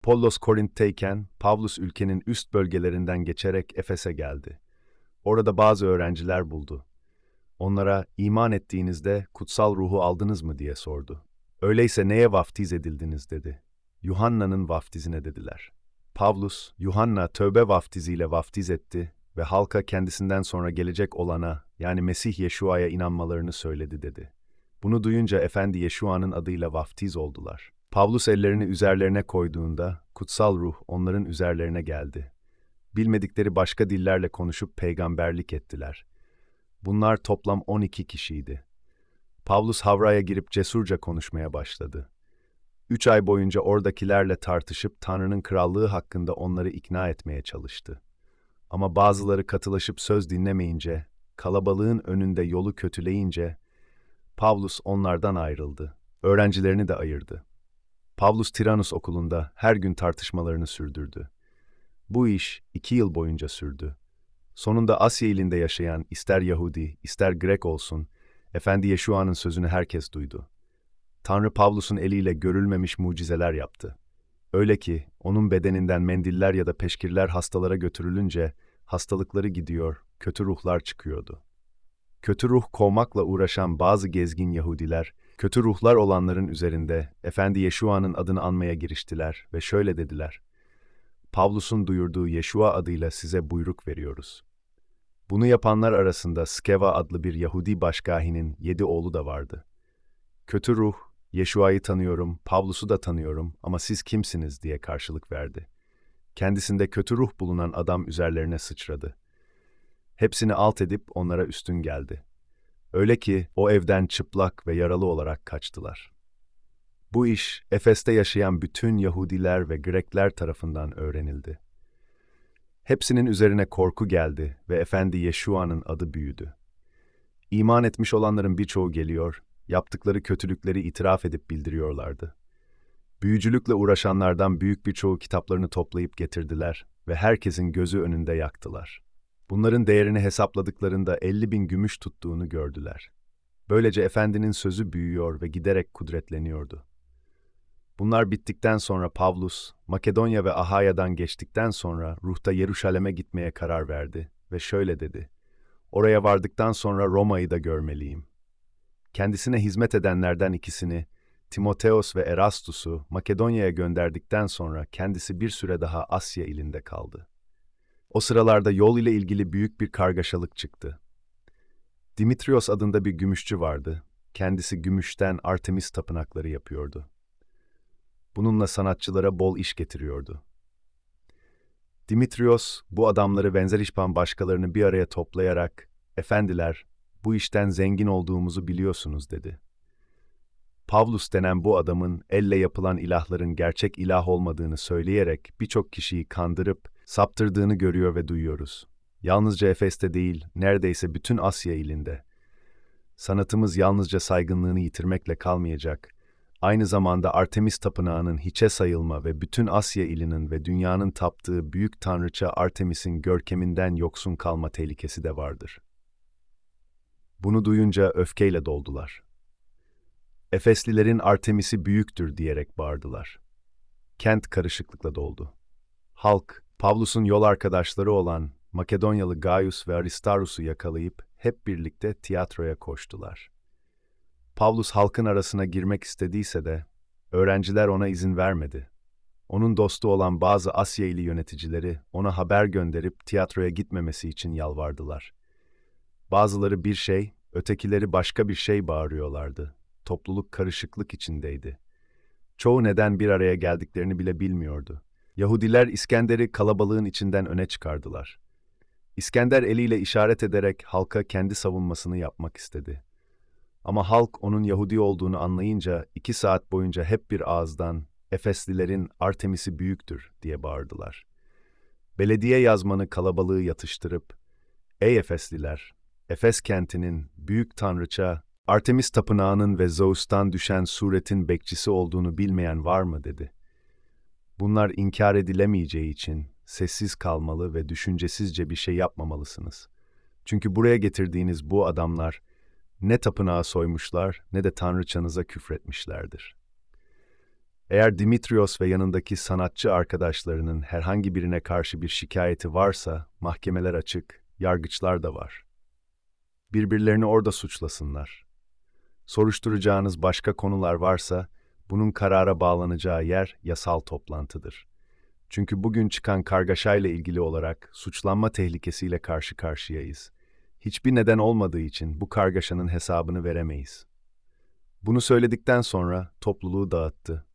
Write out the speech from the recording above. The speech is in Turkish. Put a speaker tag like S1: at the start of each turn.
S1: Apollos Korint'teyken Pavlus ülkenin üst bölgelerinden geçerek Efes'e geldi. Orada bazı öğrenciler buldu. Onlara iman ettiğinizde kutsal ruhu aldınız mı diye sordu. Öyleyse neye vaftiz edildiniz dedi. Yuhanna'nın vaftizine dediler. Pavlus, Yuhanna tövbe vaftiziyle vaftiz etti ve halka kendisinden sonra gelecek olana yani Mesih Yeşua'ya inanmalarını söyledi dedi. Bunu duyunca Efendi Yeşua'nın adıyla vaftiz oldular. Pavlus ellerini üzerlerine koyduğunda kutsal ruh onların üzerlerine geldi. Bilmedikleri başka dillerle konuşup peygamberlik ettiler. Bunlar toplam 12 kişiydi. Pavlus Havra'ya girip cesurca konuşmaya başladı. 3 ay boyunca oradakilerle tartışıp Tanrı'nın krallığı hakkında onları ikna etmeye çalıştı. Ama bazıları katılaşıp söz dinlemeyince, kalabalığın önünde yolu kötüleyince, Pavlus onlardan ayrıldı. Öğrencilerini de ayırdı. Pavlus Tiranus okulunda her gün tartışmalarını sürdürdü. Bu iş 2 yıl boyunca sürdü. Sonunda Asya ilinde yaşayan ister Yahudi, ister Grek olsun, Efendi Yeşua'nın sözünü herkes duydu. Tanrı Pavlus'un eliyle görülmemiş mucizeler yaptı. Öyle ki onun bedeninden mendiller ya da peşkirler hastalara götürülünce hastalıkları gidiyor, kötü ruhlar çıkıyordu. Kötü ruh kovmakla uğraşan bazı gezgin Yahudiler, kötü ruhlar olanların üzerinde Efendi Yeşua'nın adını anmaya giriştiler ve şöyle dediler: Pavlus'un duyurduğu Yeşua adıyla size buyruk veriyoruz. Bunu yapanlar arasında Skeva adlı bir Yahudi başkahinin 7 oğlu da vardı. Kötü ruh, Yeşua'yı tanıyorum, Pavlus'u da tanıyorum ama siz kimsiniz diye karşılık verdi. Kendisinde kötü ruh bulunan adam üzerlerine sıçradı. Hepsini alt edip onlara üstün geldi. Öyle ki o evden çıplak ve yaralı olarak kaçtılar. Bu iş Efes'te yaşayan bütün Yahudiler ve Grekler tarafından öğrenildi. Hepsinin üzerine korku geldi ve Efendi Yeşua'nın adı büyüdü. İman etmiş olanların birçoğu geliyor, yaptıkları kötülükleri itiraf edip bildiriyorlardı. Büyücülükle uğraşanlardan büyük birçoğu kitaplarını toplayıp getirdiler ve herkesin gözü önünde yaktılar. Bunların değerini hesapladıklarında 50.000 gümüş tuttuğunu gördüler. Böylece Efendinin sözü büyüyor ve giderek kudretleniyordu. Bunlar bittikten sonra Pavlus, Makedonya ve Ahaya'dan geçtikten sonra ruhta Yeruşalim'e gitmeye karar verdi ve şöyle dedi: Oraya vardıktan sonra Roma'yı da görmeliyim. Kendisine hizmet edenlerden ikisini, Timoteos ve Erastus'u Makedonya'ya gönderdikten sonra kendisi bir süre daha Asya ilinde kaldı. O sıralarda yol ile ilgili büyük bir kargaşalık çıktı. Dimitrios adında bir gümüşçü vardı. Kendisi gümüşten Artemis tapınakları yapıyordu. Bununla sanatçılara bol iş getiriyordu. Dimitrios, bu adamları benzer işpan başkalarını bir araya toplayarak, "Efendiler, bu işten zengin olduğumuzu biliyorsunuz," dedi. Pavlus denen bu adamın elle yapılan ilahların gerçek ilah olmadığını söyleyerek birçok kişiyi kandırıp saptırdığını görüyor ve duyuyoruz. Yalnızca Efes'te değil, neredeyse bütün Asya ilinde. Sanatımız yalnızca saygınlığını yitirmekle kalmayacak, aynı zamanda Artemis Tapınağı'nın hiçe sayılma ve bütün Asya ilinin ve dünyanın taptığı büyük tanrıça Artemis'in görkeminden yoksun kalma tehlikesi de vardır. Bunu duyunca öfkeyle doldular. Efeslilerin Artemis'i büyüktür diyerek bağırdılar. Kent karışıklıkla doldu. Halk, Pavlus'un yol arkadaşları olan Makedonyalı Gaius ve Aristarchus'u yakalayıp hep birlikte tiyatroya koştular. Pavlus halkın arasına girmek istediyse de öğrenciler ona izin vermedi. Onun dostu olan bazı Asya ili yöneticileri ona haber gönderip tiyatroya gitmemesi için yalvardılar. Bazıları bir şey, ötekileri başka bir şey bağırıyorlardı. Topluluk karışıklık içindeydi. Çoğu neden bir araya geldiklerini bile bilmiyordu. Yahudiler İskender'i kalabalığın içinden öne çıkardılar. İskender eliyle işaret ederek halka kendi savunmasını yapmak istedi. Ama halk onun Yahudi olduğunu anlayınca 2 saat boyunca hep bir ağızdan "Efeslilerin Artemis'i büyüktür," diye bağırdılar. Belediye yazmanı kalabalığı yatıştırıp, "Ey Efesliler, Efes kentinin büyük tanrıça Artemis tapınağının ve Zeus'tan düşen suretin bekçisi olduğunu bilmeyen var mı?" dedi. Bunlar inkar edilemeyeceği için sessiz kalmalı ve düşüncesizce bir şey yapmamalısınız. Çünkü buraya getirdiğiniz bu adamlar ne tapınağı soymuşlar ne de tanrıçanıza küfretmişlerdir. Eğer Dimitrios ve yanındaki sanatçı arkadaşlarının herhangi birine karşı bir şikayeti varsa, mahkemeler açık, yargıçlar da var. Birbirlerini orada suçlasınlar. Soruşturacağınız başka konular varsa, bunun karara bağlanacağı yer yasal toplantıdır. Çünkü bugün çıkan kargaşayla ilgili olarak suçlanma tehlikesiyle karşı karşıyayız. Hiçbir neden olmadığı için bu kargaşanın hesabını veremeyiz. Bunu söyledikten sonra topluluğu dağıttı